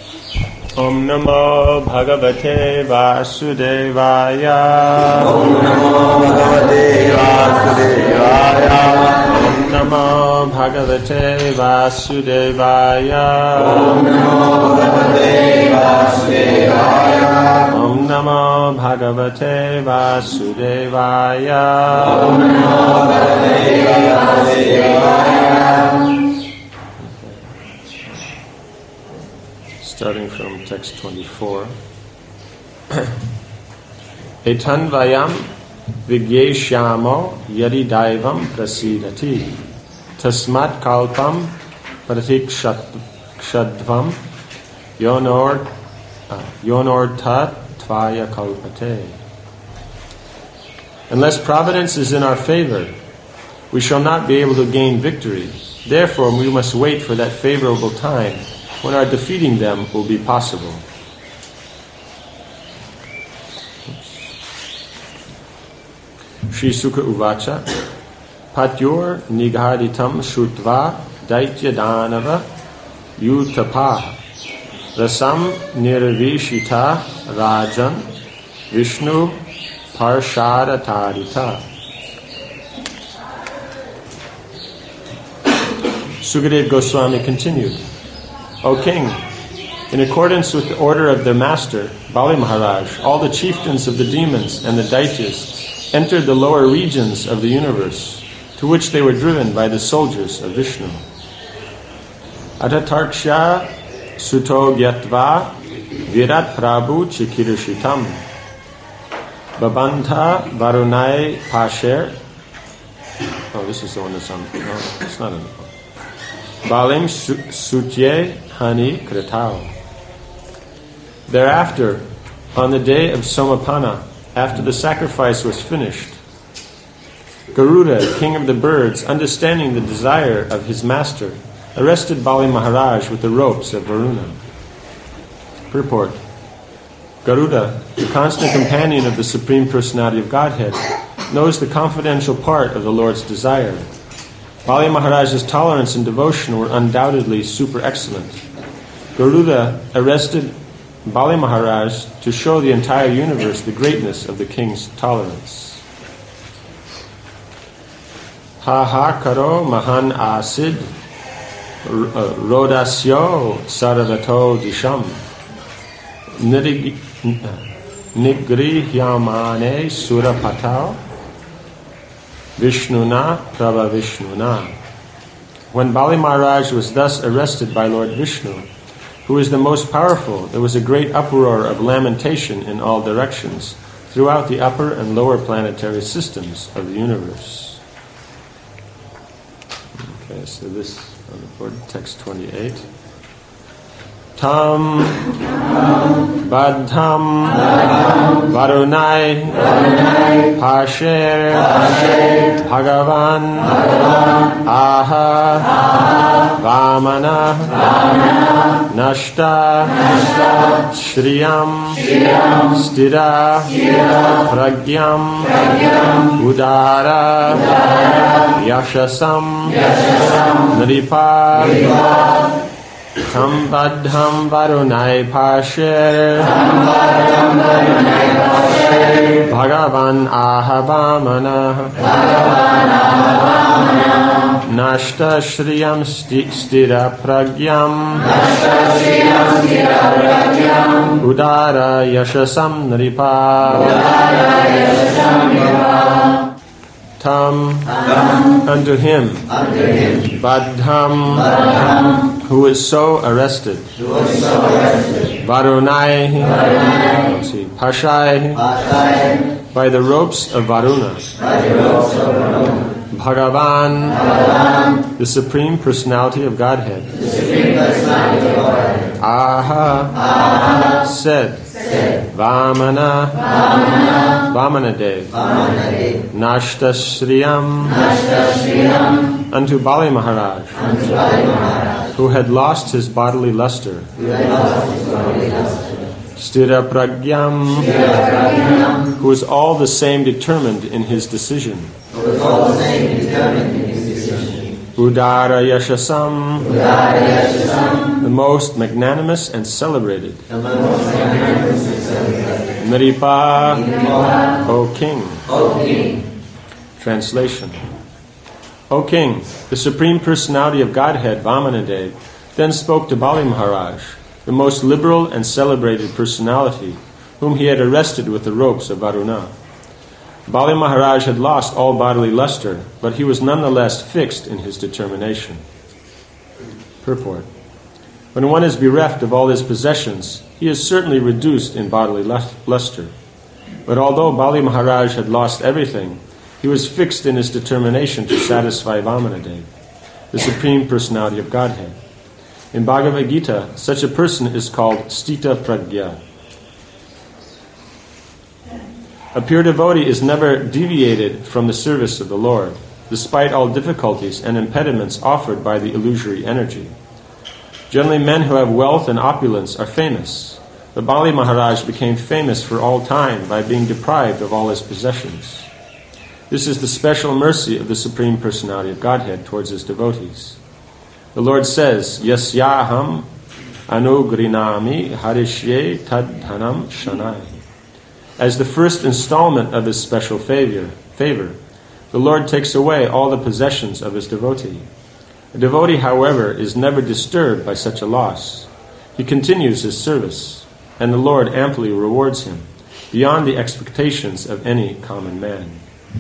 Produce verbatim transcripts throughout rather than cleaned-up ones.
Om Namo Bhagavate Vasudevaya. Om Namo Bhagavate Vasudevaya. Om Namo Bhagavate Vasudevaya. Om Namo Bhagavate Vasudevaya. Om Namo Bhagavate Vasudevaya. Om Namo Bhagavate Vasudevaya. Starting from text twenty-four. Etan vayam vigyeshyamo yadi daivam prasidati tasmat kalpam pratikshadvam yonor uh, yonor tat tvaya kalpate. Unless providence is in our favor, we shall not be able to gain victory. Therefore, we must wait for that favorable time when our defeating them will be possible. Shri Sukha Uvacha Patyor Nighaditam Shutva Daitya Danava Yutapa Rasam Nirvishita Rajan Vishnu Parshada Tarita. Sukadev Goswami continued, O king, in accordance with the order of their master, Bali Maharaj, all the chieftains of the demons and the Daityas entered the lower regions of the universe, to which they were driven by the soldiers of Vishnu. Atatarksha suto gyatva virat prabhu chikirishitam babanta varunai pasher. Oh, this is the one that's on. No, it's not on the book. Balim sutye hani kritao. Thereafter, on the day of Somapana, after the sacrifice was finished, Garuda, king of the birds, understanding the desire of his master, arrested Bali Maharaj with the ropes of Varuna. Purport. Garuda, the constant companion of the Supreme Personality of Godhead, knows the confidential part of the Lord's desire. Bali Maharaj's tolerance and devotion were undoubtedly super excellent. Garuda arrested Bali Maharaj to show the entire universe the greatness of the king's tolerance. Ha ha karo mahan asid rodasyo saravato disham nigrihyamane surapatao Vishnuna Prabha Vishnuna. When Bali Maharaj was thus arrested by Lord Vishnu, who is the most powerful, there was a great uproar of lamentation in all directions throughout the upper and lower planetary systems of the universe. Okay, so this on the board, text twenty-eight. Tam Badham Varunai Pasher Bhagavan Aha Vamana Nashta Shriyam Stira Pragyam Udara Yashasam Nripa Tam Badham Varunai Pasher Bhagavan Ahavamana Nashta Shriyam Stira Pragyam Udara Yashasam Nripa Tam unto him Badham who is so arrested, Varunai, see, Pashai, by the ropes of Varuna, Bhagavan, the Supreme Personality of Godhead, Aha, said, Vamana, Vamana Dev, Nashta Shriyam, unto Bali Maharaj, who had lost his bodily luster. Stira Pragyam, who is all the same determined in his decision. Udara Yashasam, Udara Yashasam, the most magnanimous and celebrated. the most magnanimous and celebrated. Nripa, Nripa, O King. O King. Translation. O King, the Supreme Personality of Godhead, Vamanadeva, then spoke to Bali Maharaj, the most liberal and celebrated personality, whom he had arrested with the ropes of Varuna. Bali Maharaj had lost all bodily luster, but he was nonetheless fixed in his determination. Purport. When one is bereft of all his possessions, he is certainly reduced in bodily luster. But although Bali Maharaj had lost everything, he was fixed in his determination to satisfy Vamanadeva, the Supreme Personality of Godhead. In Bhagavad Gita, such a person is called Stita Prajna. A pure devotee is never deviated from the service of the Lord, despite all difficulties and impediments offered by the illusory energy. Generally, men who have wealth and opulence are famous, but Bali Maharaj became famous for all time by being deprived of all his possessions. This is the special mercy of the Supreme Personality of Godhead towards his devotees. The Lord says, Yasyaham anugrinami harishye tadhanam shanai. As the first installment of his special favor, favor, the Lord takes away all the possessions of his devotee. A devotee, however, is never disturbed by such a loss. He continues his service, and the Lord amply rewards him, beyond the expectations of any common man.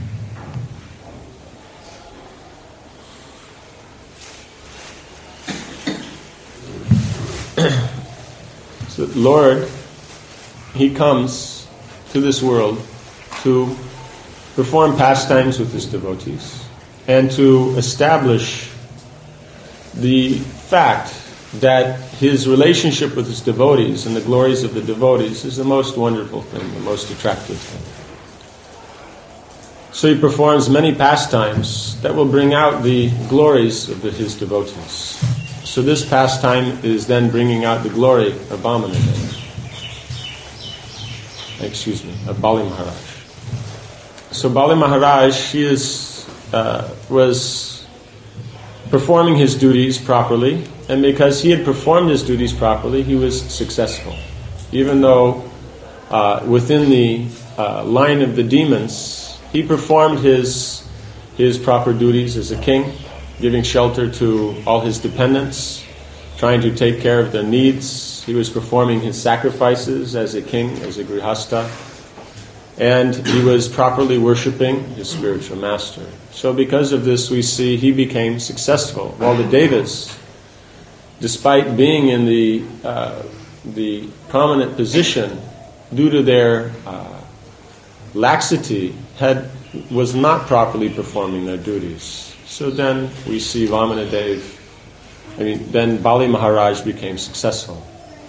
So the Lord, He comes to this world to perform pastimes with his devotees and to establish the fact that his relationship with his devotees and the glories of the devotees is the most wonderful thing, the most attractive thing. So he performs many pastimes that will bring out the glories of the, his devotees. So this pastime is then bringing out the glory of Vamanadeva. Excuse me, of Bali Maharaj. So Bali Maharaj, he is, uh, was performing his duties properly, and because he had performed his duties properly, he was successful. Even though uh, within the uh, line of the demons, he performed his his proper duties as a king, giving shelter to all his dependents, trying to take care of their needs. He was performing his sacrifices as a king, as a grihasta, and he was properly worshipping his spiritual master. So because of this, we see he became successful, while the Devas, despite being in the uh, the prominent position, due to their uh, laxity, had was not properly performing their duties. So then we see Vamanadeva, I mean, then Bali Maharaj became successful.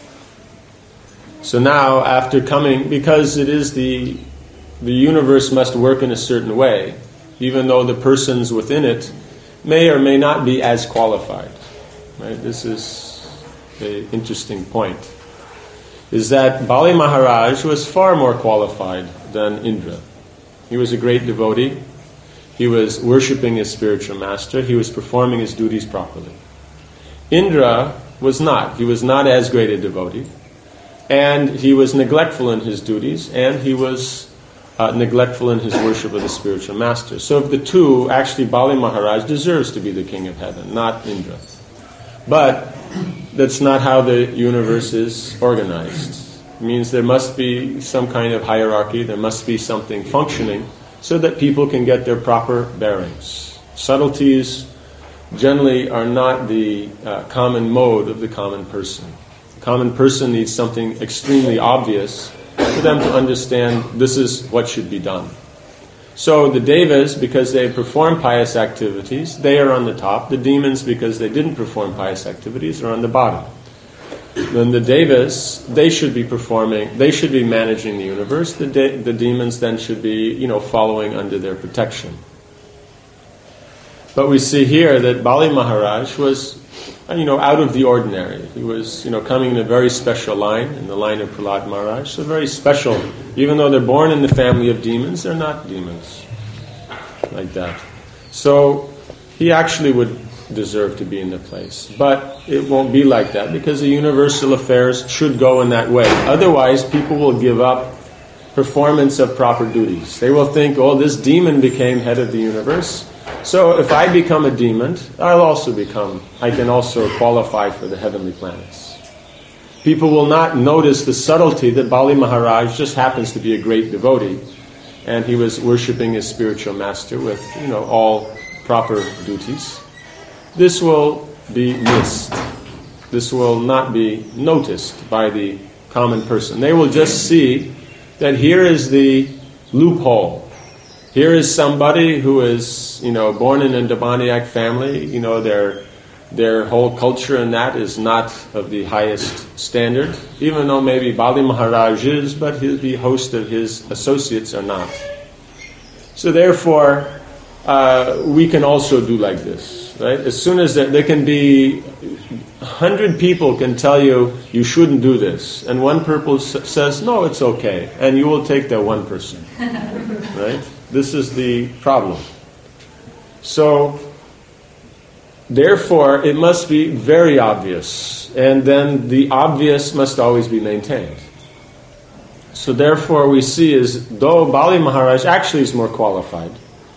So now, after coming, because it is the the universe must work in a certain way, even though the persons within it may or may not be as qualified. Right? This is an interesting point. Is that Bali Maharaj was far more qualified than Indra. He was a great devotee. He was worshipping his spiritual master. He was performing his duties properly. Indra was not. He was not as great a devotee. And he was neglectful in his duties, and he was uh, neglectful in his worship of the spiritual master. So of the two, actually Bali Maharaj deserves to be the king of heaven, not Indra. But that's not how the universe is organized. It means there must be some kind of hierarchy, there must be something functioning so that people can get their proper bearings. Subtleties generally are not the uh, common mode of the common person. The common person needs something extremely obvious for them to understand this is what should be done. So the Devas, because they perform pious activities, they are on the top. The demons, because they didn't perform pious activities, are on the bottom. Then the Devas, they should be performing, they should be managing the universe. The de- the demons then should be, you know, following under their protection. But we see here that Bali Maharaj was, you know, out of the ordinary. He was, you know, coming in a very special line, in the line of Prahlad Maharaj. So very special. Even though they're born in the family of demons, they're not demons. Like that. So he actually would deserve to be in the place. But it won't be like that, because the universal affairs should go in that way. Otherwise, people will give up performance of proper duties. They will think, oh, this demon became head of the universe, so if I become a demon, I'll also become, I can also qualify for the heavenly planets. People will not notice the subtlety that Bali Maharaj just happens to be a great devotee, and he was worshipping his spiritual master with, you know, all proper duties. This will be missed. This will not be noticed by the common person. They will just see that here is the loophole. Here is somebody who is, you know, born in a demoniac family. You know, their their whole culture and that is not of the highest standard, even though maybe Bali Maharaj is, but his, the host of his associates are not. So therefore, uh, we can also do like this, right? As soon as there, there can be a hundred people can tell you you shouldn't do this, and one person says, no, it's okay, and you will take that one person, right? This is the problem. So, therefore, it must be very obvious, and then the obvious must always be maintained. So therefore, we see is, though Bali Maharaj actually is more qualified,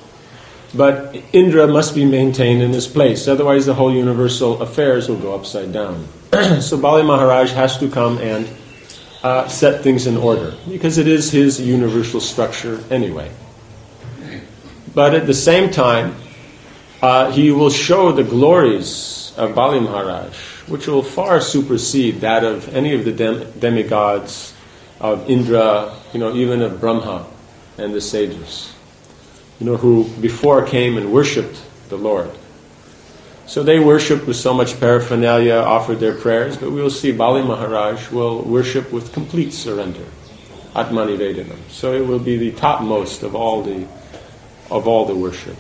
but Indra must be maintained in his place, otherwise the whole universal affairs will go upside down. So Bali Maharaj has to come and uh, set things in order, because it is his universal structure anyway. But at the same time, uh, he will show the glories of Bali Maharaj, which will far supersede that of any of the dem- demigods, of Indra, you know, even of Brahma and the sages, you know, who before came and worshipped the Lord. So they worshipped with so much paraphernalia, offered their prayers, but we will see Bali Maharaj will worship with complete surrender, Atmanivedanam. So it will be the topmost of all the of all the worship.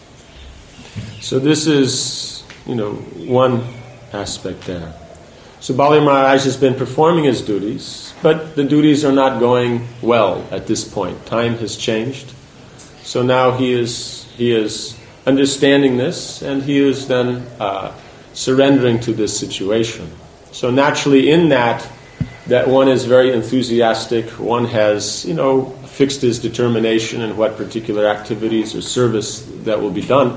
So this is, you know, one aspect there. So Bali Maharaj has been performing his duties, but the duties are not going well at this point. Time has changed. So now he is he is understanding this, and he is then uh, surrendering to this situation. So naturally in that, that one is very enthusiastic, one has, you know, fixed his determination in what particular activities or service that will be done.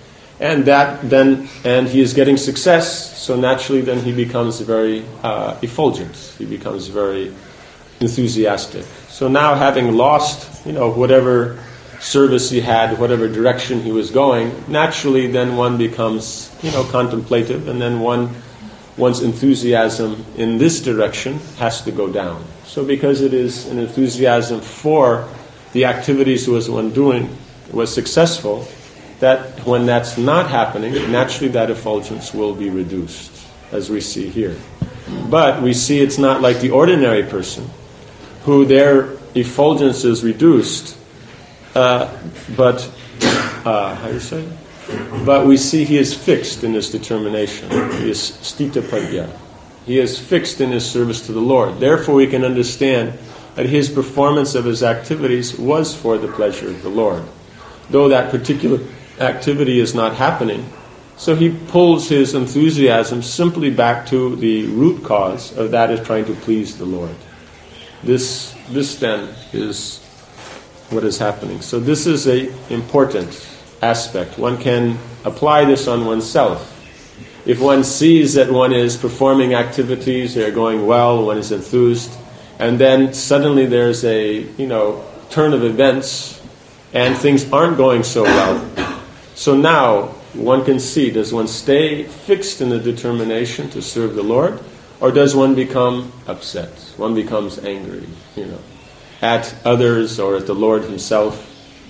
And that then, and he is getting success, so naturally then he becomes very uh, effulgent, he becomes very enthusiastic. So now having lost, you know, whatever service he had, whatever direction he was going, naturally then one becomes, you know, contemplative, and then one, one's enthusiasm in this direction has to go down. So because it is an enthusiasm for the activities was one doing was successful, that when that's not happening, naturally that effulgence will be reduced, as we see here. But we see it's not like the ordinary person, who their effulgence is reduced, uh, but, uh, how do you say? But we see he is fixed in his determination. He is stitapadya. He is fixed in his service to the Lord. Therefore we can understand that his performance of his activities was for the pleasure of the Lord, though that particular activity is not happening. So he pulls his enthusiasm simply back to the root cause of that is trying to please the Lord. This, this then is what is happening. So this is an important aspect. One can apply this on oneself. If one sees that one is performing activities, they're going well, one is enthused, and then suddenly there's a, you know, turn of events, and things aren't going so well. So now one can see, does one stay fixed in the determination to serve the Lord, or does one become upset? One becomes angry, you know, at others or at the Lord himself.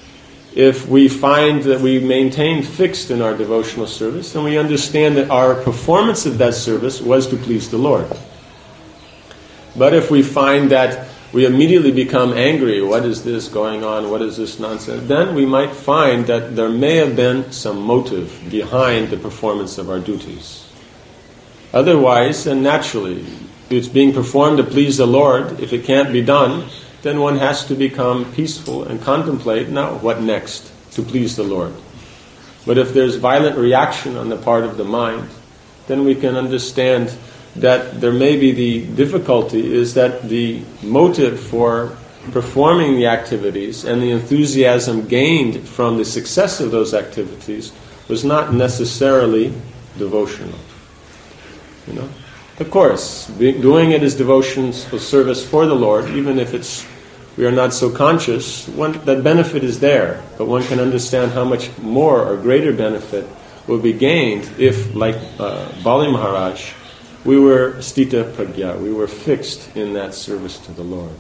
If we find that we maintain fixed in our devotional service, then we understand that our performance of that service was to please the Lord. But if we find that we immediately become angry, what is this going on, what is this nonsense, then we might find that there may have been some motive behind the performance of our duties. Otherwise, and naturally, it's being performed to please the Lord. If it can't be done, then one has to become peaceful and contemplate, now what next to please the Lord. But if there's violent reaction on the part of the mind, then we can understand that there may be the difficulty is that the motive for performing the activities and the enthusiasm gained from the success of those activities was not necessarily devotional. You know, of course, be, doing it as devotions or service for the Lord, even if it's we are not so conscious, one, that benefit is there. But one can understand how much more or greater benefit will be gained if, like uh, Bali Maharaj, we were stita pragya, we were fixed in that service to the Lord.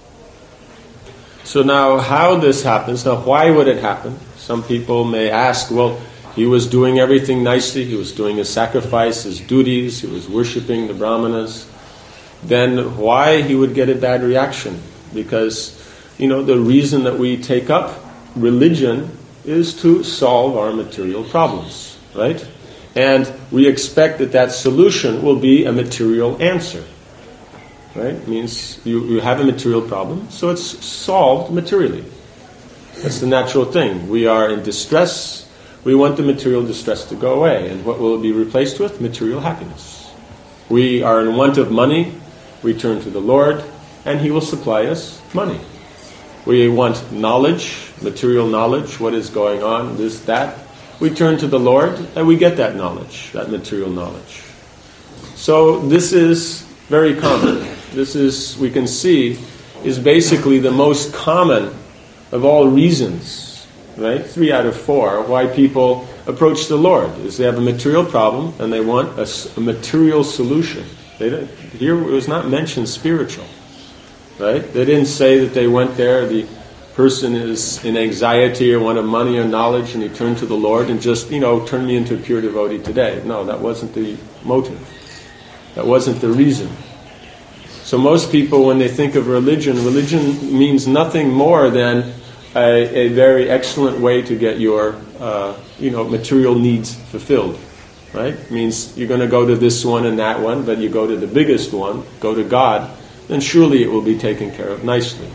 So now, how this happens, now why would it happen? Some people may ask, well, he was doing everything nicely, he was doing his sacrifice, his duties, he was worshipping the brahmanas. Then why he would get a bad reaction? Because, you know, the reason that we take up religion is to solve our material problems, right? And we expect that that solution will be a material answer, right? It means you, you have a material problem, so it's solved materially. That's the natural thing. We are in distress. We want the material distress to go away. And what will it be replaced with? Material happiness. We are in want of money. We turn to the Lord, and He will supply us money. We want knowledge, material knowledge, what is going on, this, that. We turn to the Lord, and we get that knowledge, that material knowledge. So this is very common. This is, we can see, is basically the most common of all reasons, right? Three out of four, why people approach the Lord, is they have a material problem, and they want a, a material solution. They don't, here it was not mentioned spiritual, right? They didn't say that they went there, the person is in anxiety or wanted money or knowledge, and he turned to the Lord and just, you know, turn me into a pure devotee today. No, that wasn't the motive. That wasn't the reason. So most people, when they think of religion, religion means nothing more than a, a very excellent way to get your, uh, you know, material needs fulfilled. Right? It means you're going to go to this one and that one, but you go to the biggest one, go to God, then surely it will be taken care of nicely.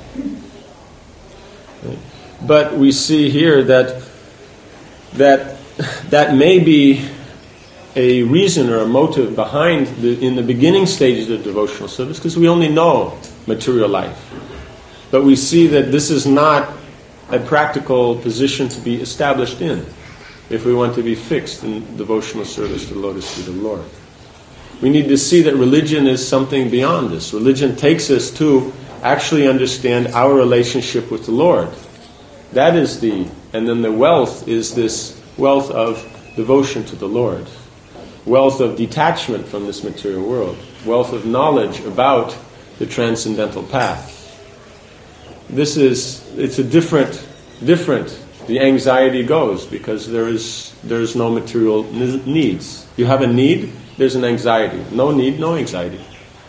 Right? But we see here that that that may be a reason or a motive behind the, in the beginning stages of devotional service, because we only know material life. But we see that this is not a practical position to be established in if we want to be fixed in devotional service to the lotus feet of the Lord. We need to see that religion is something beyond this. Religion takes us to actually understand our relationship with the Lord. That is the, and then the wealth is this wealth of devotion to the Lord. Wealth of detachment from this material world. Wealth of knowledge about the transcendental path. This is, it's a different, different, the anxiety goes because there is, there is no material needs. You have a need, there's an anxiety. No need, no anxiety.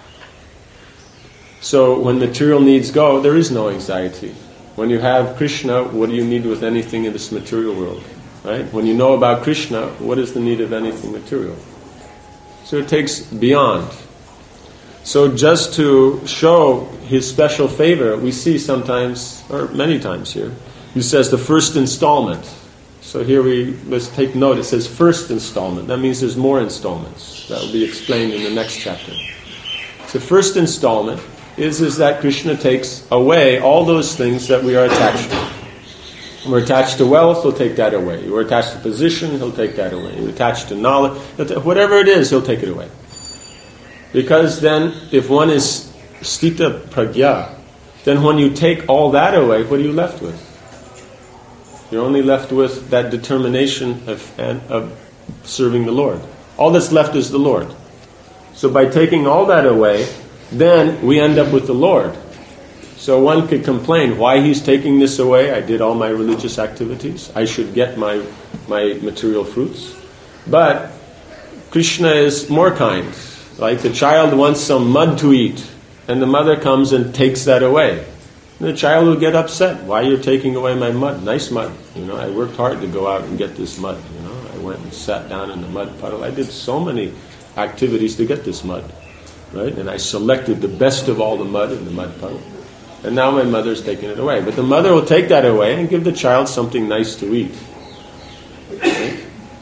So when material needs go, there is no anxiety. When you have Krishna, what do you need with anything in this material world? Right? When you know about Krishna, what is the need of anything material? So it takes beyond. So just to show His special favor, we see sometimes, or many times here, He says the first installment. So here we, let's take note, it says first installment. That means there's more installments. That will be explained in the next chapter. So first installment is, is that Krishna takes away all those things that we are attached to. We're attached to wealth, He'll take that away. We're attached to position, He'll take that away. We're attached to knowledge, whatever it is, He'll take it away. Because then, if one is stita pragya, then when you take all that away, what are you left with? You're only left with that determination of, of serving the Lord. All that's left is the Lord. So by taking all that away, then we end up with the Lord. So one could complain, why He's taking this away? I did all my religious activities. I should get my, my material fruits. But Krishna is more kind. Like the child wants some mud to eat, and the mother comes and takes that away. The child will get upset. Why are you taking away my mud? Nice mud. You know, I worked hard to go out and get this mud. You know, I went and sat down in the mud puddle. I did so many activities to get this mud, right? And I selected the best of all the mud in the mud puddle. And now my mother's taking it away. But the mother will take that away and give the child something nice to eat. Right?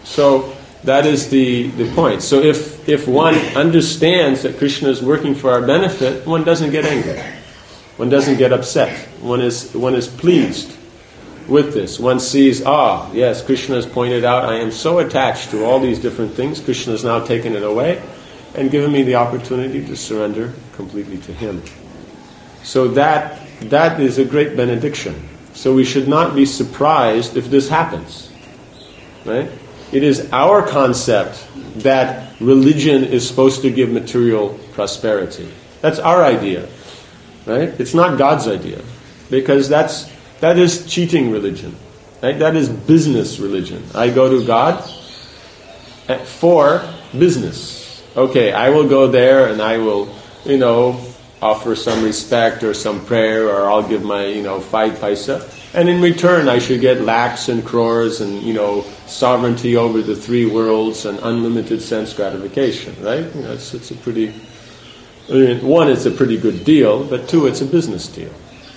So that is the, the point. So if, if one understands that Krishna is working for our benefit, one doesn't get angry. One doesn't get upset. One is one is pleased with this. One sees, ah, yes, Krishna has pointed out, I am so attached to all these different things. Krishna has now taken it away and given me the opportunity to surrender completely to Him. So that that is a great benediction. So we should not be surprised if this happens. Right? It is our concept that religion is supposed to give material prosperity. That's our idea. Right? It's not God's idea. Because that's that is cheating religion. Right? That is business religion. I go to God for business. Okay, I will go there and I will, you know, offer some respect or some prayer, or I'll give my, you know, five paisa. And in return, I should get lakhs and crores and, you know, sovereignty over the three worlds and unlimited sense gratification, right? You know, it's, it's a pretty, I mean, one, it's a pretty good deal, but two, it's a business deal.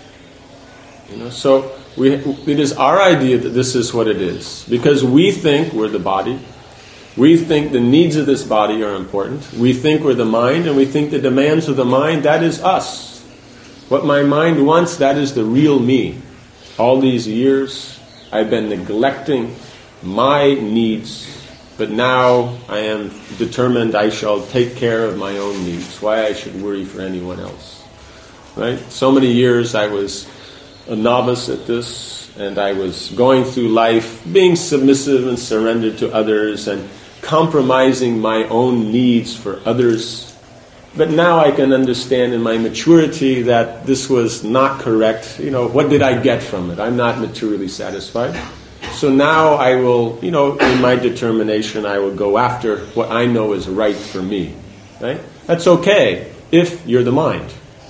You know, so we, it is our idea that this is what it is. Because we think we're the body. We think the needs of this body are important. We think we're the mind, and we think the demands of the mind, that is us. What my mind wants, that is the real me. All these years, I've been neglecting my needs, but now I am determined I shall take care of my own needs. Why I should worry for anyone else. Right? So many years I was a novice at this, and I was going through life being submissive and surrendered to others and compromising my own needs for others. But now I can understand in my maturity that this was not correct. You know, what did I get from it? I'm not materially satisfied. So now I will, you know, in my determination, I will go after what I know is right for me. Right? That's okay if you're the mind.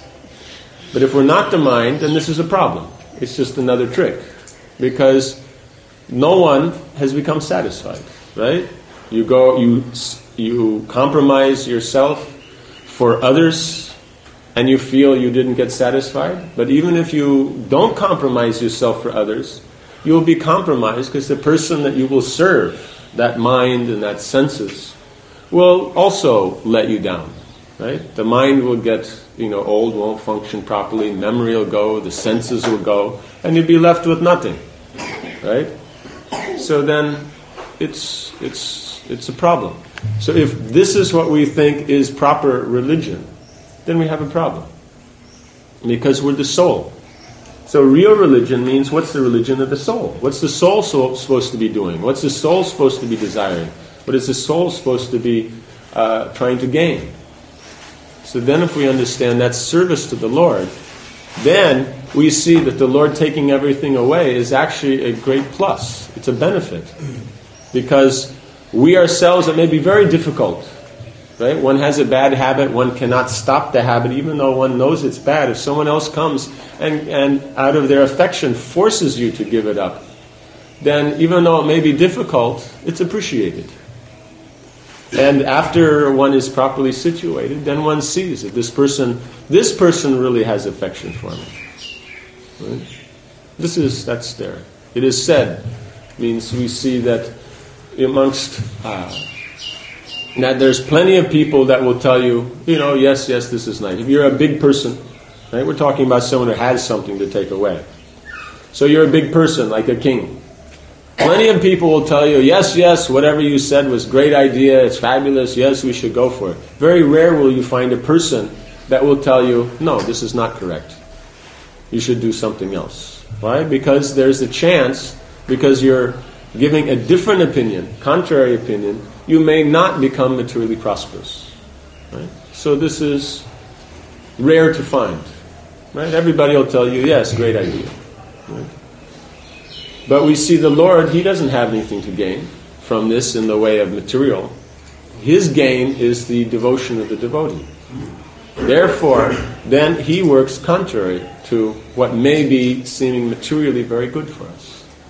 But if we're not the mind, then this is a problem. It's just another trick. Because no one has become satisfied. Right? You go, you you compromise yourself for others, and you feel you didn't get satisfied. But even if you don't compromise yourself for others, you will be compromised because the person that you will serve, that mind and that senses, will also let you down. Right? The mind will get, you know, old, won't function properly. Memory will go, the senses will go, and you'll be left with nothing. Right? So then, it's it's. It's a problem. So if this is what we think is proper religion, then we have a problem. Because we're the soul. So real religion means, what's the religion of the soul? What's the soul so, supposed to be doing? What's the soul supposed to be desiring? What is the soul supposed to be uh, trying to gain? So then if we understand that's service to the Lord, then we see that the Lord taking everything away is actually a great plus. It's a benefit. Because we ourselves, it may be very difficult, right? One has a bad habit, one cannot stop the habit, even though one knows it's bad. If someone else comes and, and out of their affection forces you to give it up, then even though it may be difficult, it's appreciated. And after one is properly situated, then one sees that this person, this person really has affection for me. Right? This is, that's there. It is said, means we see that amongst uh, now there's plenty of people that will tell you, you know, yes, yes, this is nice. If you're a big person, right? We're talking about someone who has something to take away. So you're a big person, like a king. Plenty of people will tell you, yes, yes, whatever you said was a great idea, it's fabulous, yes, we should go for it. Very rare will you find a person that will tell you, no, this is not correct. You should do something else. Why? Because there's a chance, because you're giving a different opinion, contrary opinion, you may not become materially prosperous. Right? So this is rare to find. Right? Everybody will tell you, yes, great idea. Right? But we see the Lord, He doesn't have anything to gain from this in the way of material. His gain is the devotion of the devotee. Therefore, then He works contrary to what may be seeming materially very good for us.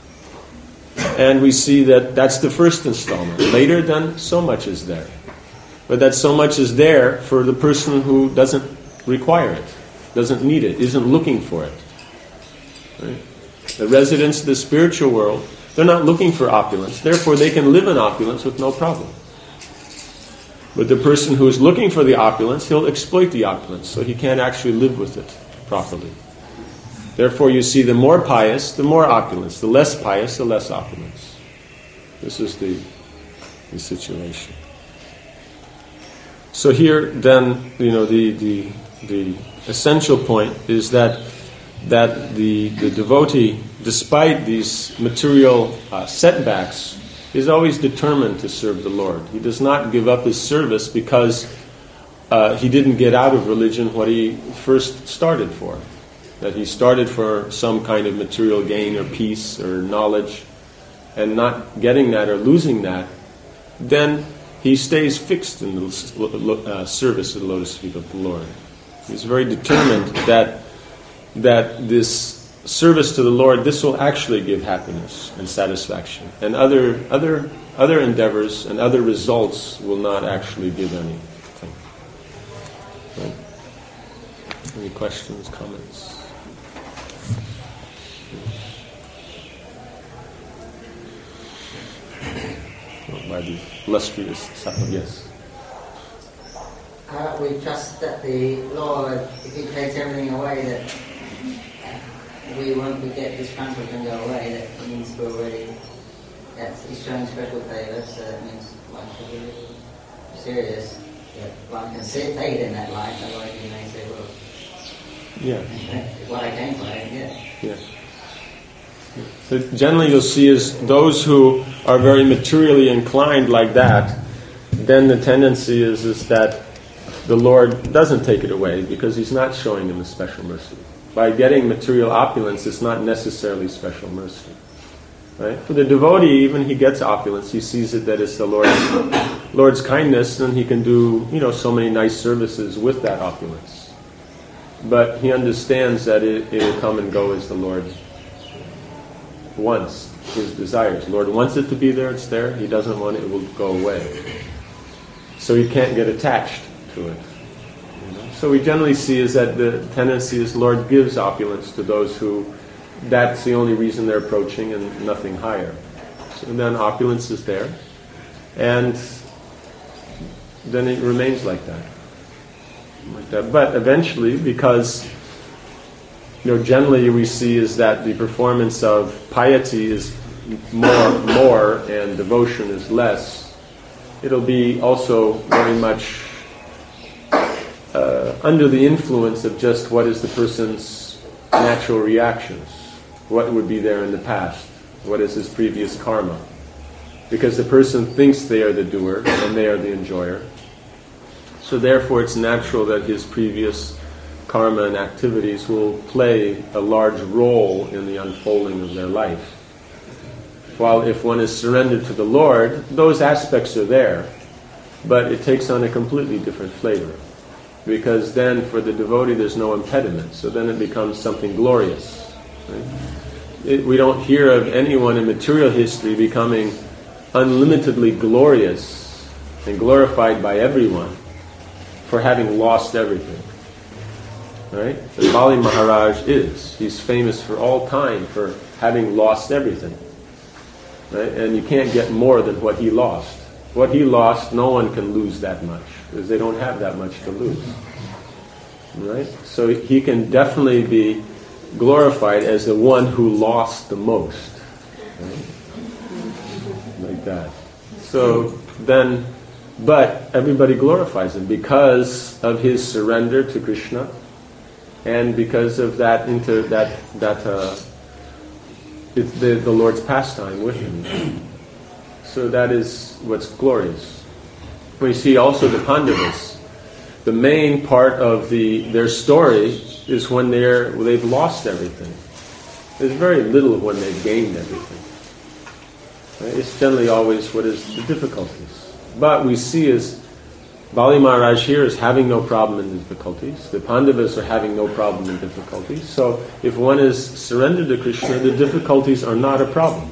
And we see that that's the first installment. Later, then, so much is there. But that so much is there for the person who doesn't require it, doesn't need it, isn't looking for it. Right? The residents of the spiritual world They're not looking for opulence. Therefore, they can live in opulence with no problem. But the person who is looking for the opulence, he'll exploit the opulence, so he can't actually live with it properly. Therefore, you see, the more pious, the more opulence. The less pious, the less opulence. This is the, the situation. So here, then, you know, the the, the essential point is that that the the devotee, despite these material uh, setbacks, is always determined to serve the Lord. He does not give up his service because uh, he didn't get out of religion what he first started for. That he started for some kind of material gain or peace or knowledge, and not getting that or losing that, then he stays fixed in the uh, service of the lotus feet of the Lord. He's very determined that that this service to the Lord, this will actually give happiness and satisfaction, and other other other endeavors and other results will not actually give anything. Right? Any questions, comments? By the illustrious Sapa, yes. Uh, we trust that the Lord, if He takes everything away, that we won't forget this comfort can go away. That means we're already, that's, He's showing special favour, so that means one should be really serious. That one can sit faith in that life, otherwise you may say, well, yeah, what I came for, I didn't get. Yeah. So generally you'll see is those who are very materially inclined like that, then the tendency is, is that the Lord doesn't take it away because He's not showing them a special mercy. By getting material opulence, it's not necessarily special mercy. Right? For the devotee, even he gets opulence, he sees it that it's the Lord's, Lord's kindness, and he can do, you know, so many nice services with that opulence. But he understands that it will come and go as the Lord wants, His desires. The Lord wants it to be there, it's there. He doesn't want it, it will go away. So he can't get attached to it. You know? So we generally see is that the tendency is the Lord gives opulence to those who, that's the only reason they're approaching and nothing higher. So then opulence is there. And then it remains like that. Like that. But eventually, because you know, generally we see is that the performance of piety is more, more, and devotion is less. It'll be also very much uh, under the influence of just what is the person's natural reactions. What would be there in the past? What is his previous karma? Because the person thinks they are the doer and they are the enjoyer. So therefore it's natural that his previous karma and activities will play a large role in the unfolding of their life. While if one is surrendered to the Lord, those aspects are there, but it takes on a completely different flavor. Because then for the devotee there's no impediment, so then it becomes something glorious. Right? It, we don't hear of anyone in material history becoming unlimitedly glorious and glorified by everyone for having lost everything. Right? And Bali Maharaj is. He's famous for all time for having lost everything. Right? And you can't get more than what he lost. What he lost, no one can lose that much, because they don't have that much to lose. Right? So he can definitely be glorified as the one who lost the most. Right? Like that. So then, but everybody glorifies him because of his surrender to Krishna, and because of that into that that uh, it's the the Lord's pastime with him. So that is what's glorious. We see also the Pandavas. The main part of the their story is when they're they've lost everything. There's very little when they've gained everything. Right? It's generally always what is the difficulties. But we see is Bali Maharaj here is having no problem in difficulties. The Pandavas are having no problem in difficulties. So if one is surrendered to Krishna, the difficulties are not a problem.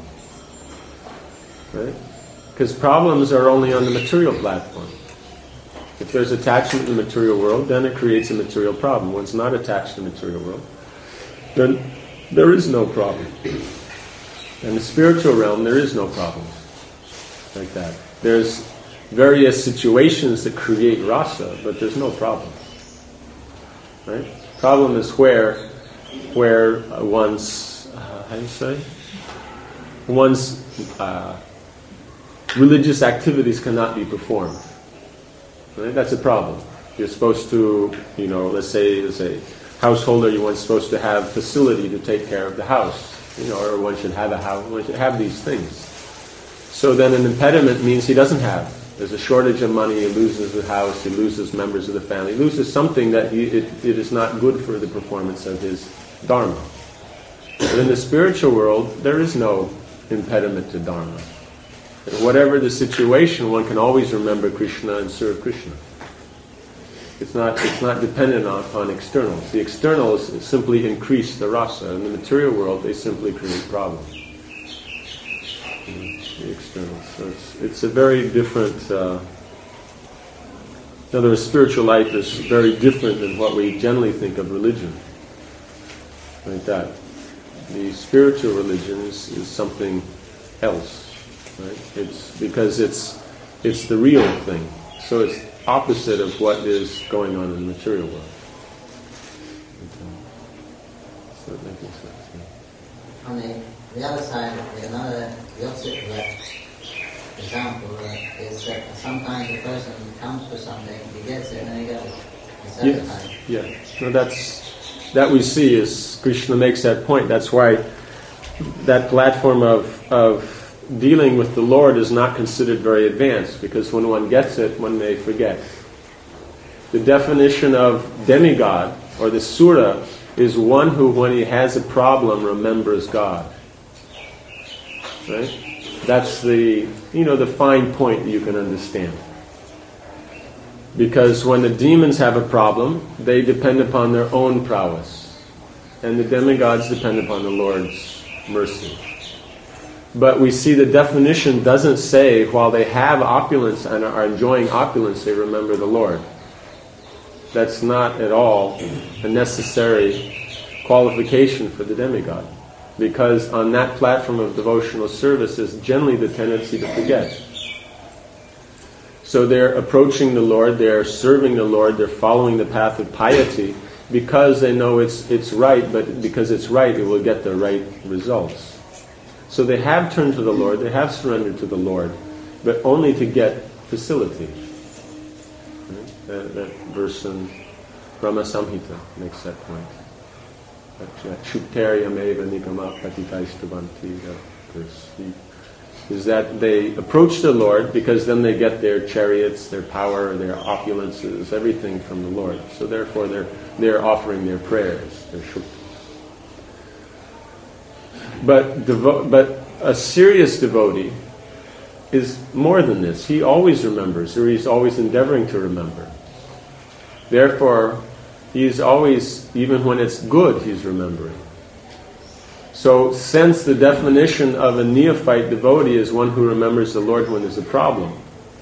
Right? Because problems are only on the material platform. If there's attachment in the material world, then it creates a material problem. When it's not attached to the material world, then there is no problem. In the spiritual realm, there is no problem like that. There's various situations that create rasa, but there's no problem. Right? Problem is where, where one's, uh, how do you say, one's uh, religious activities cannot be performed. Right? That's a problem. You're supposed to, you know, let's say as a householder, you weren't supposed to have facility to take care of the house, you know, or one should have a house, one should have these things. So then an impediment means he doesn't have. There's a shortage of money, he loses the house, he loses members of the family, he loses something that he, it, it is not good for the performance of his dharma. But in the spiritual world, there is no impediment to dharma. Whatever the situation, one can always remember Krishna and serve Krishna. It's not, it's not dependent on, on externals. The externals simply increase the rasa. In the material world, they simply create problems. The externals. So it's, it's a very different... Uh, in other words, spiritual life is very different than what we generally think of religion. Like that. The spiritual religion is, is something else. Right? It's because it's it's the real thing. So it's opposite of what is going on in the material world. So that making sense. Yeah. On the, the other side, another, the opposite of that example uh, is that sometimes a person comes for something, he gets it, and then he goes. Yes. Yeah. No, that's that we see is Krishna makes that point. That's why that platform of of dealing with the Lord is not considered very advanced, because when one gets it, one may forget. The definition of demigod, or the sura, is one who, when he has a problem, remembers God. Right? That's the, you know, the fine point that you can understand. Because when the demons have a problem, they depend upon their own prowess. And the demigods depend upon the Lord's mercy. But we see the definition doesn't say while they have opulence and are enjoying opulence, they remember the Lord. That's not at all a necessary qualification for the demigod. Because on that platform of devotional service is generally the tendency to forget. So they're approaching the Lord, they're serving the Lord, they're following the path of piety because they know it's it's right, but because it's right, it will get the right results. So they have turned to the Lord, they have surrendered to the Lord, but only to get facility. Right? That, that verse in Brahma Samhita makes that point. Shuktaryam eva nikama patitaistavanti, that verse. Is that they approach the Lord because then they get their chariots, their power, their opulences, everything from the Lord. So therefore they're they're offering their prayers, their shukti. But devo- but a serious devotee is more than this. He always remembers, or he's always endeavoring to remember. Therefore, he's always, even when it's good, he's remembering. So, since the definition of a neophyte devotee is one who remembers the Lord when there's a problem,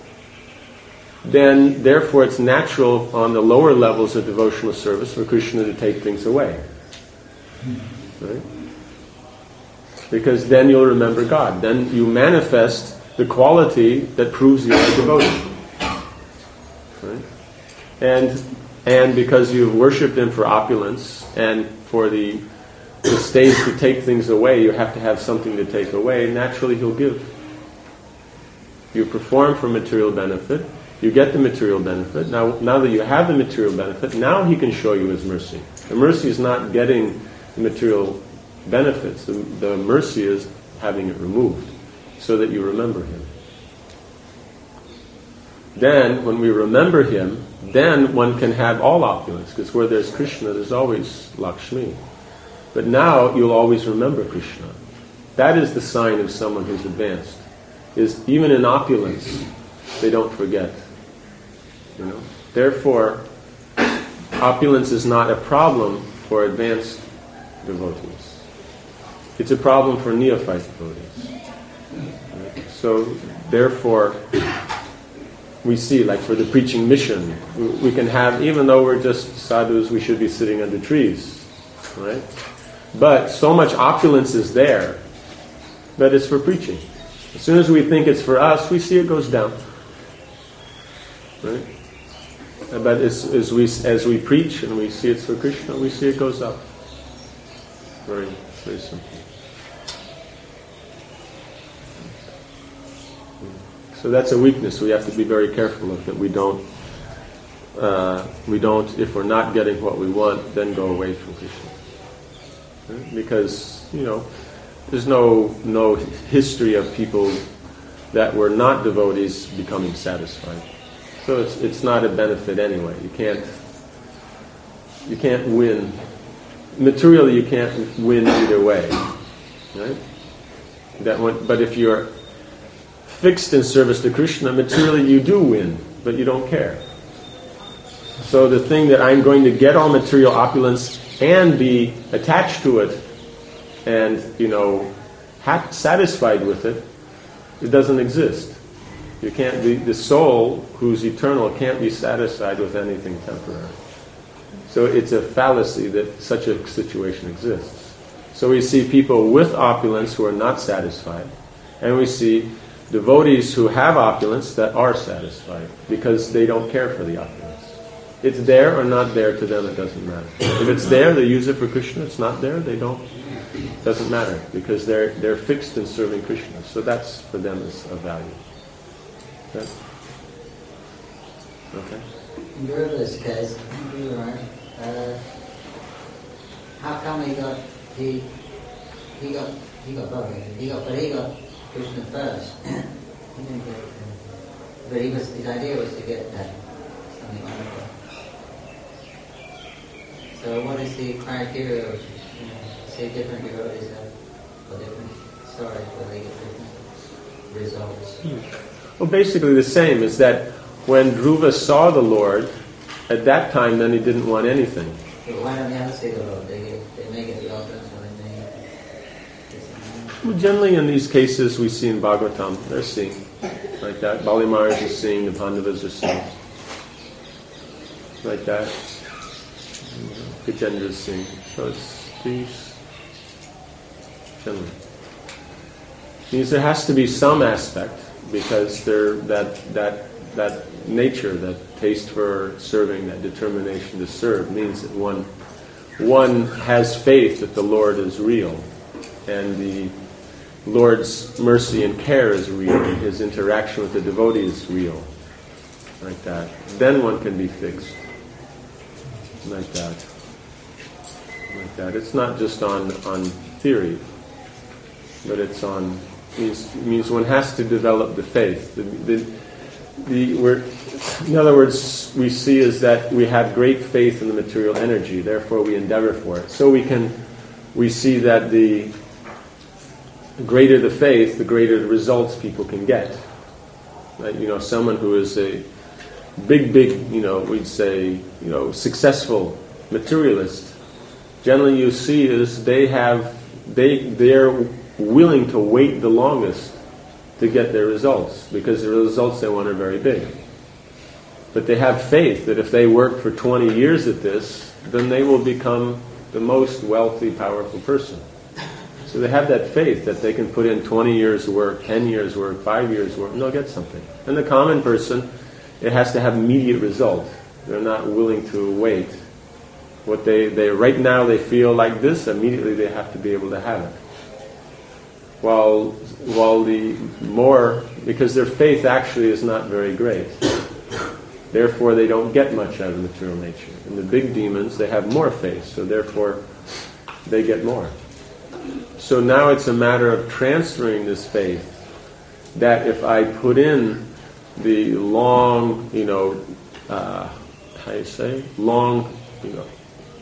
then, therefore, it's natural on the lower levels of devotional service for Krishna to take things away. Right? Because then you'll remember God. Then you manifest the quality that proves you're a devotee. Right? And and because you've worshipped Him for opulence and for the, the stage to take things away, you have to have something to take away. Naturally, He'll give. You perform for material benefit. You get the material benefit. Now, now that you have the material benefit, now He can show you His mercy. The mercy is not getting the material benefits. The, the mercy is having it removed so that you remember Him. Then, when we remember Him, then one can have all opulence, because where there's Krishna, there's always Lakshmi. But now you'll always remember Krishna. That is the sign of someone who's advanced. Is even in opulence, they don't forget. You know. Therefore, opulence is not a problem for advanced devotees. It's a problem for neophyte devotees. Right? So, therefore, we see, like for the preaching mission, we can have, even though we're just sadhus, we should be sitting under trees, right? But so much opulence is there but it's for preaching. As soon as we think it's for us, we see it goes down. Right? But as, as we as we preach and we see it's for Krishna, we see it goes up. Very, very simple. So that's a weakness we have to be very careful of, that we don't, uh, we don't, if we're not getting what we want, then go away from Krishna. Right? Because, you know, there's no no history of people that were not devotees becoming satisfied. So it's it's not a benefit anyway. You can't you can't win. Materially, you can't win either way, right? That one, but if you're fixed in service to Krishna, materially you do win, but you don't care. So the thing that I'm going to get all material opulence and be attached to it, and you know, ha- satisfied with it, it doesn't exist. You can't be the soul who's eternal can't be satisfied with anything temporary. So it's a fallacy that such a situation exists. So we see people with opulence who are not satisfied, and we see devotees who have opulence that are satisfied because they don't care for the opulence. It's there or not there to them, it doesn't matter. If it's there, they use it for Krishna. It's not there, they don't. It doesn't matter because they're they're fixed in serving Krishna. So that's for them is of value. Okay. Okay. In Guru's case, Guru Maharaj, uh, how come he got he he got he got both? He got but he got Krishna first. He didn't get, uh, but he was his idea was to get that something like that. So what is the criteria of you know, say different devotees have or different stories where they get different results? Hmm. Well, basically the same is that when Dhruva saw the Lord, at that time then he didn't want anything. So why don't they ever see the Lord? They get, they may get the opulence or they may get Well, generally in these cases we see in Bhagavatam, they're seeing like that. Bali Maharaj is seeing, the Pandavas are seeing. Like that. Gajendra is seeing. So it's these generally. Means there has to be some aspect because there that that that nature, that taste for serving, that determination to serve means that one one has faith that the Lord is real and the Lord's mercy and care is real and his interaction with the devotee is real. Like that. Then one can be fixed. Like that. Like that. It's not just on, on theory, but it's on means means one has to develop the faith. The, the, the we're, in other words, we see is that we have great faith in the material energy. Therefore, we endeavor for it. So we can we see that the greater the faith, the greater the results people can get. Right? You know, someone who is a big, big, you know, we'd say, you know, successful materialist. Generally, you see is they have they they're willing to wait the longest to get their results because the results they want are very big. But they have faith that if they work for twenty years at this, then they will become the most wealthy, powerful person. So they have that faith that they can put in twenty years work, ten years work, five years work, and they'll get something. And the common person, it has to have immediate result. They're not willing to wait. What they, they right now they feel like this, immediately they have to be able to have it. While while the more, because their faith actually is not very great. Therefore they don't get much out of material nature. And the big demons, they have more faith, so therefore they get more. So now it's a matter of transferring this faith, that if I put in the long, you know, uh, how do you say, long, you know,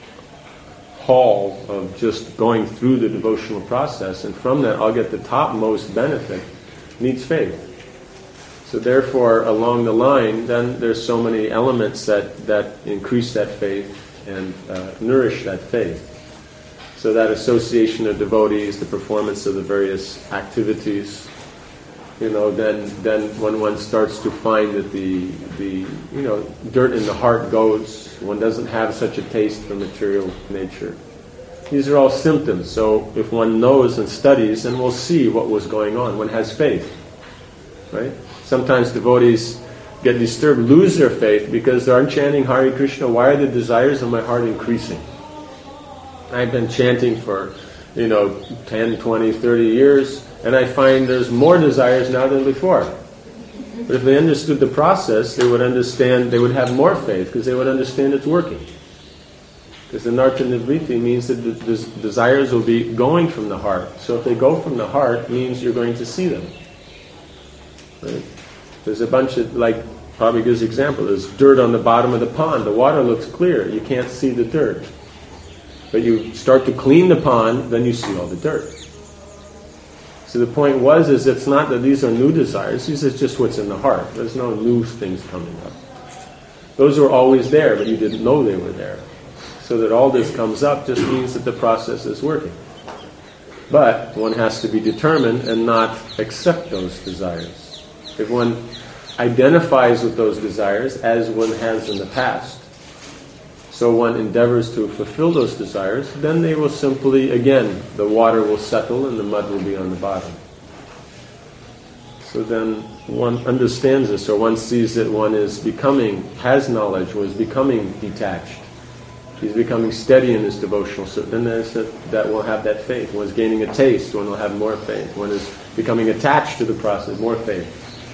haul of just going through the devotional process, and from that I'll get the topmost benefit, needs faith. So therefore, along the line, then there's so many elements that, that increase that faith and uh, nourish that faith. So that association of devotees, the performance of the various activities, you know, then then when one starts to find that the the you know dirt in the heart goes, one doesn't have such a taste for material nature. These are all symptoms. So if one knows and studies, then we'll see what was going on. One has faith, right? Sometimes devotees get disturbed, lose their faith because they aren't chanting Hare Krishna. Why are the desires of my heart increasing? I've been chanting for, you know, ten, twenty, thirty years, and I find there's more desires now than before. But if they understood the process, they would understand, they would have more faith because they would understand it's working. Because the Narta Nivriti means that the des- desires will be going from the heart. So if they go from the heart, it means you're going to see them. Right? There's a bunch of, like, Prabhupada gives an example, there's dirt on the bottom of the pond. The water looks clear. You can't see the dirt. But you start to clean the pond, then you see all the dirt. So the point was, is it's not that these are new desires, these are just what's in the heart. There's no new things coming up. Those were always there, but you didn't know they were there. So that all this comes up just means that the process is working. But one has to be determined and not accept those desires. If one identifies with those desires, as one has in the past, so one endeavors to fulfill those desires, then they will simply, again, the water will settle and the mud will be on the bottom. So then one understands this, or one sees that one is becoming, has knowledge, one is becoming detached. He's becoming steady in his devotional, so then there's that, that will have that faith. One is gaining a taste, one will have more faith. One is becoming attached to the process, more faith.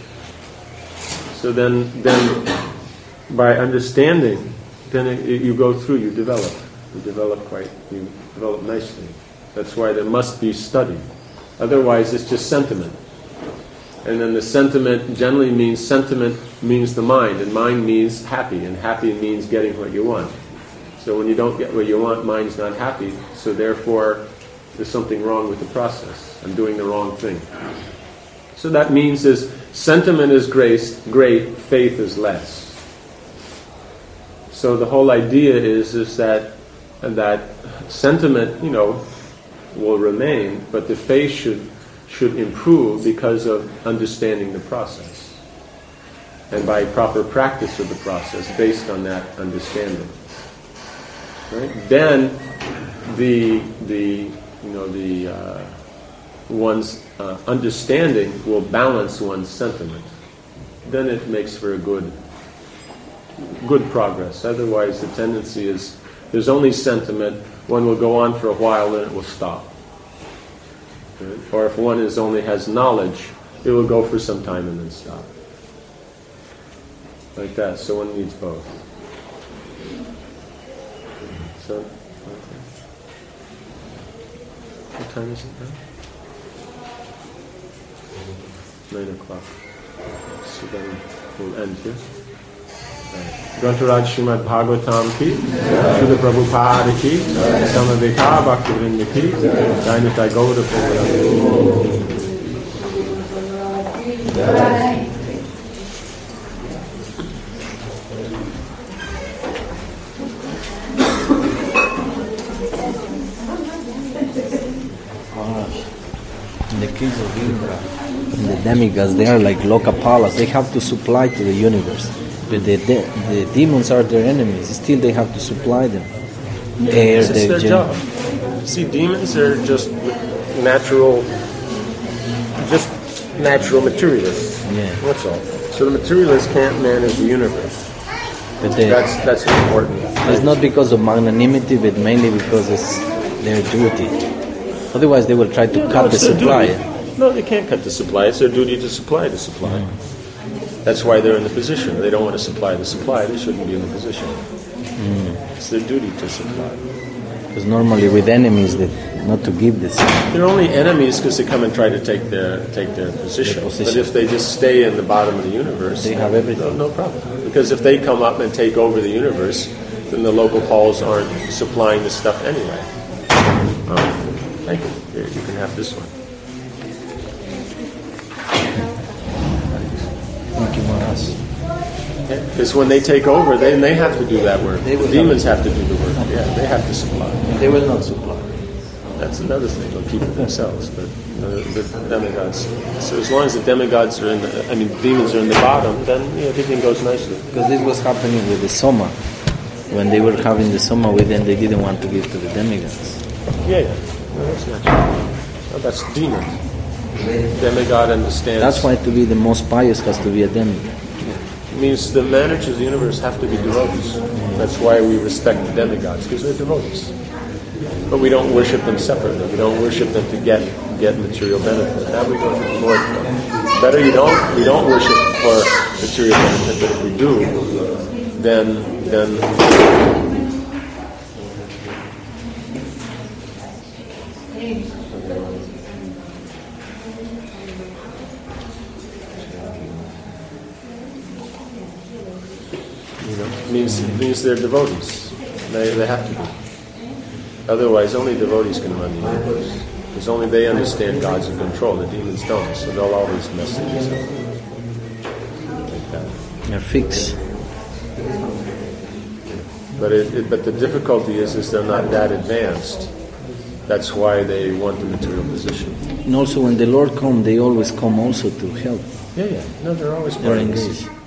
So then, then by understanding, then it, it, you go through, you develop. You develop quite, you develop nicely. That's why there must be study. Otherwise it's just sentiment. And then the sentiment generally means, sentiment means the mind, and mind means happy, and happy means getting what you want. So when you don't get what you want, mind's not happy, so therefore there's something wrong with the process. I'm doing the wrong thing. So that means is, sentiment is grace, great, faith is less. So the whole idea is, is that, that sentiment, you know, will remain, but the faith should, should improve because of understanding the process. And by proper practice of the process, based on that understanding. Right? Then the the you know the uh, one's uh, understanding will balance one's sentiment. Then it makes for a good good progress. Otherwise, the tendency is there's only sentiment. One will go on for a while, then it will stop. Right? Or if one is only has knowledge, it will go for some time and then stop. Like that. So one needs both. So, okay. What time is it now? Nine o'clock. So then we'll end here. Grantaraj Srimad Bhagavatam ki, Srila Prabhupada ki, Samaveta Bhaktivinoda ki, Dainitai Gauda Prabhupada. The kids of Indra and the demigods, they are like lokapalas. They have to supply to the universe. But the, the, the demons are their enemies. Still, they have to supply them. Air, it's their gen- job. See, demons are just natural, just natural materialists. Yeah. That's all. So the materialists can't manage the universe. But they, that's that's important. it's not because of magnanimity, but mainly because it's their duty. Otherwise, they will try to Yeah, cut no, the it's their supply. duty. No, they can't cut the supply. It's their duty to supply the supply. Mm. That's why they're in the position. They don't want to supply the supply. They shouldn't be in the position. Mm. It's their duty to supply. Because normally with enemies, they not to give this. They're only enemies because they come and try to take their take their position. Their position. But if they just stay in the bottom of the universe, They have everything. No, no problem. Because if they come up and take over the universe, then the local Pauls aren't supplying the stuff anyway. Oh. Thank you. Here, you can have this one. Thank you, Maharaj. Because when they take over, then they have to do that work. They The will demons have to do the work. Yeah, they have to supply. They will not supply. That's another thing. They'll keep it themselves. But uh, the demigods. So as long as the demigods are in the, I mean, demons are in the bottom, then yeah, everything goes nicely. Because this was happening with the Soma. When they were having the Soma with them, they didn't want to give to the demigods. Yeah, yeah. No, that's natural. No, that's demon. Demigod understands. That's why to be the most pious has to be a demigod. It means the managers of the universe have to be devotees. That's why we respect the demigods, because they're devotees. But we don't worship them separately. We don't worship them to get get material benefit. That we worship the Lord for. Better you don't we don't worship for material benefit, but if we do, then then you know, it means it means they're devotees. They they have to be. Otherwise, only devotees can run the universe. Because only they understand God's in control. The demons don't, so they'll always mess things up. Like that. They're fixed. But it, it, but the difficulty is, is they're not that advanced. That's why they want the material position. And also when the Lord comes, they always come also to help. Yeah, yeah. No, they're always They're partners. engaged.